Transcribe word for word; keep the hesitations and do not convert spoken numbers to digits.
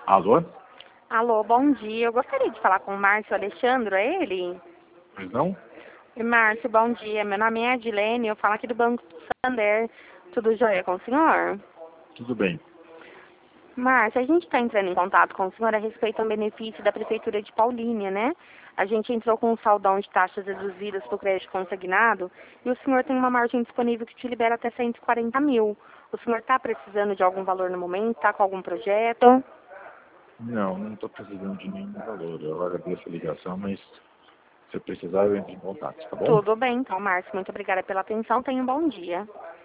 Alô? Alô, bom dia. Eu gostaria de falar com o Márcio Alexandre, é ele? Pois não? Oi, Márcio, bom dia. Meu nome é Adilene, eu falo aqui do Banco Santander. Tudo jóia com o senhor? Tudo bem. Márcio, a gente está entrando em contato com o senhor a respeito ao benefício da Prefeitura de Paulínia, né? A gente entrou com um saldão de taxas reduzidas para o crédito consignado e o senhor tem uma margem disponível que te libera até cento e quarenta mil. O senhor está precisando de algum valor no momento? Está com algum projeto? Não, não estou precisando de nenhum valor. Eu agradeço a ligação, mas se eu precisar eu entro em contato, tá bom? Tudo bem, então, Márcio. Muito obrigada pela atenção. Tenha um bom dia.